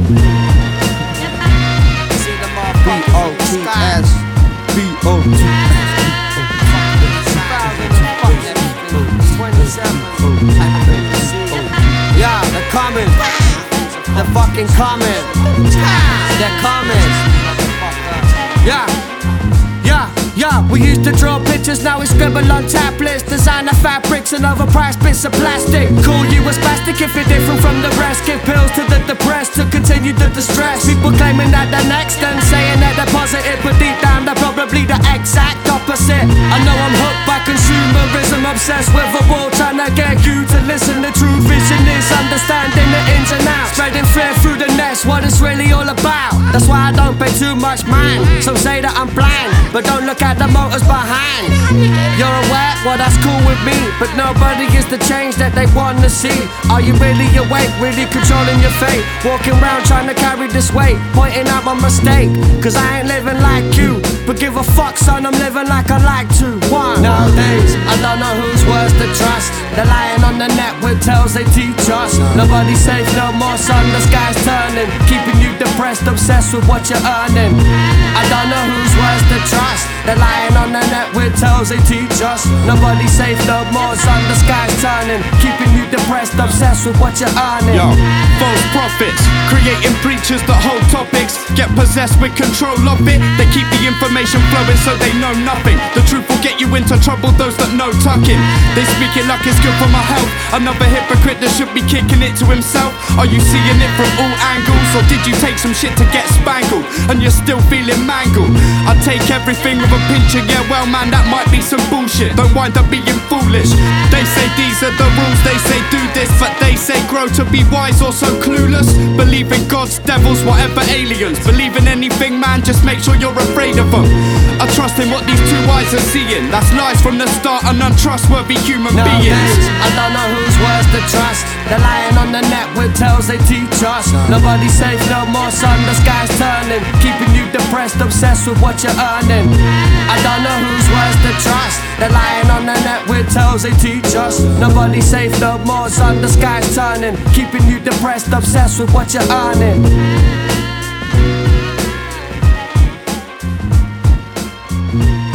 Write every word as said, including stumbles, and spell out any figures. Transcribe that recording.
B O T S, B O T S. Yeah, they're coming. They're fucking coming. They're coming. Yeah. Yeah, yeah, we used to draw pictures, now we scribble on tablets. Designer fabrics and overpriced bits of plastic. Call you a spastic if you're different from the rest. Give pills to the depressed to continue the distress. People claiming that they're next and saying that they're positive, but deep down they're probably the exact opposite. I know I'm hooked by consumerism, obsessed with a wall, trying to get you to listen. The true vision is understanding the ins and outs, spreading fear through the nest, what it's really all about. That's why I don't pay too much mind. Some say that I'm blind, but don't look at the motors behind. You're aware, well that's cool with me, but nobody is the change that they wanna see. Are you really awake, really controlling your fate? Walking around trying to carry this weight, pointing out my mistake. Cause I ain't living like you, but give a fuck son, I'm living like I like to. One. Nowadays, I don't know whose words to trust. They're lying on the net with tales they teach us. Nobody's safe no more son, the sky's turning, keeping you depressed, obsessed with what you're earning. I don't know whose words to trust. They're lying on the net with tales they teach us. Nobody's safe no more son, the sky's turning, keeping you depressed, obsessed with what you're earning. Yo, false prophets, creating preachers that hold topics, get possessed with control of it. They keep the information flowing so they know nothing. The truth will get you into trouble, those that know tucking. They speak it like it's good for my health. Another hypocrite that should be kicking it to himself. Are you seeing it from all angles, or did you take some shit to get spangled and you're still feeling mangled? I take everything with a pinch of, yeah well man, that might be some bullshit. Don't wind up being foolish. They say these are the rules, they say do this, but they say grow to be wise or so clueless. Believe in gods, devils, whatever aliens. Believe in anything man, just make sure you're afraid of them. I trust in what these two eyes are seeing. That's lies from the start and untrustworthy human Nowadays, beings. I don't know whose words to trust. They're lying on the net with tales they teach us. Nobody's safe no more son, the sky's turning, keeping you depressed, obsessed with what you're earning. I don't know whose words to trust. They're lying on the net with tales they teach us. Nobody's safe no more son, the sky's turning, keeping you depressed, obsessed with what you're earning. Thank you.